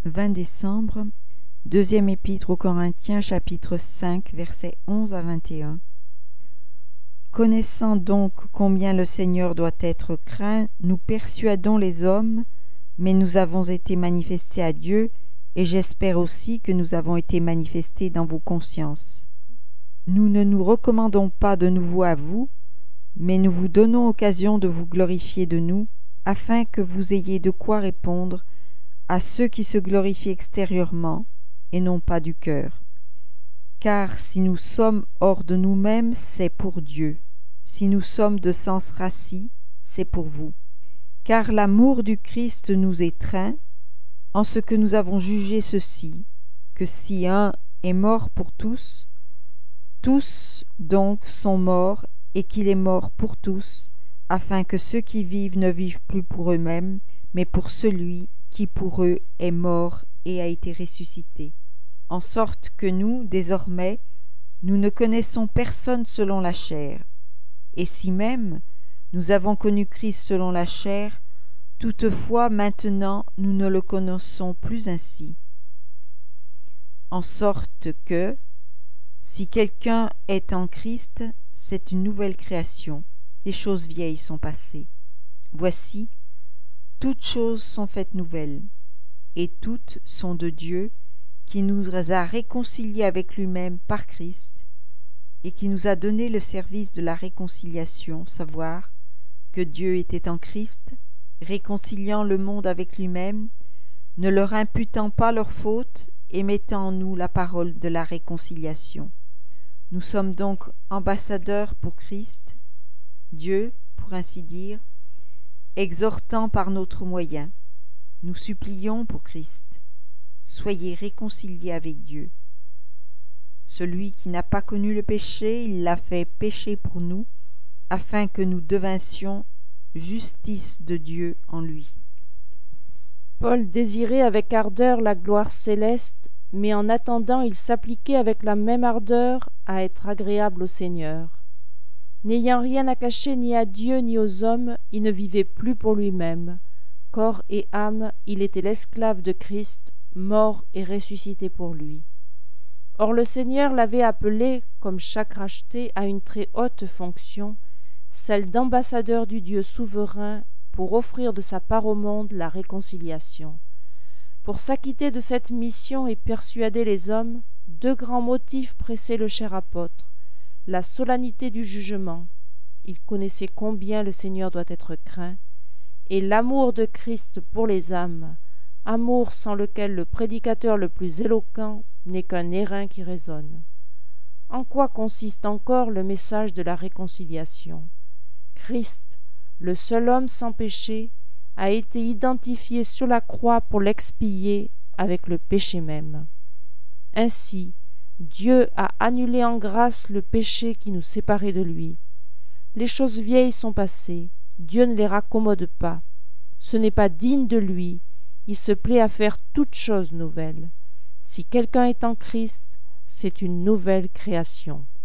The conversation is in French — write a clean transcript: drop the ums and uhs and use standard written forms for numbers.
20 décembre, deuxième épître aux Corinthiens, chapitre 5, versets 11 à 21. Connaissant donc combien le Seigneur doit être craint, nous persuadons les hommes, mais nous avons été manifestés à Dieu, et j'espère aussi que nous avons été manifestés dans vos consciences. Nous ne nous recommandons pas de nouveau à vous, mais nous vous donnons occasion de vous glorifier de nous, afin que vous ayez de quoi répondre à ceux qui se glorifient extérieurement et non pas du cœur. Car si nous sommes hors de nous-mêmes, c'est pour Dieu. Si nous sommes de sens rassis, c'est pour vous. Car l'amour du Christ nous étreint, en ce que nous avons jugé ceci, que si un est mort pour tous, tous donc sont morts, et qu'il est mort pour tous, afin que ceux qui vivent ne vivent plus pour eux-mêmes, mais pour celui qui pour eux est mort et a été ressuscité. En sorte que nous, désormais, nous ne connaissons personne selon la chair. Et si même nous avons connu Christ selon la chair, toutefois maintenant nous ne le connaissons plus ainsi. En sorte que, si quelqu'un est en Christ, c'est une nouvelle création. Les choses vieilles sont passées. Voici, toutes choses sont faites nouvelles, et toutes sont de Dieu, qui nous a réconciliés avec lui-même par Christ, et qui nous a donné le service de la réconciliation, savoir que Dieu était en Christ, réconciliant le monde avec lui-même, ne leur imputant pas leurs fautes, et mettant en nous la parole de la réconciliation. Nous sommes donc ambassadeurs pour Christ, Dieu, pour ainsi dire, exhortant par notre moyen. Nous supplions pour Christ. Soyez réconciliés avec Dieu. Celui qui n'a pas connu le péché, il l'a fait pécher pour nous, afin que nous devinssions justice de Dieu en lui. Paul désirait avec ardeur la gloire céleste, mais en attendant il s'appliquait avec la même ardeur à être agréable au Seigneur. N'ayant rien à cacher ni à Dieu ni aux hommes, il ne vivait plus pour lui-même. Corps et âme, il était l'esclave de Christ, mort et ressuscité pour lui. Or le Seigneur l'avait appelé, comme chaque racheté, à une très haute fonction, celle d'ambassadeur du Dieu souverain, pour offrir de sa part au monde la réconciliation. Pour s'acquitter de cette mission et persuader les hommes, deux grands motifs pressaient le cher apôtre: la solennité du jugement, il connaissait combien le Seigneur doit être craint, et l'amour de Christ pour les âmes, amour sans lequel le prédicateur le plus éloquent n'est qu'un airain qui résonne. En quoi consiste encore le message de la réconciliation? Christ, le seul homme sans péché, a été identifié sur la croix pour l'expier avec le péché même. Ainsi, Dieu a annulé en grâce le péché qui nous séparait de lui. Les choses vieilles sont passées, Dieu ne les raccommode pas. Ce n'est pas digne de lui, il se plaît à faire toutes choses nouvelles. Si quelqu'un est en Christ, c'est une nouvelle création.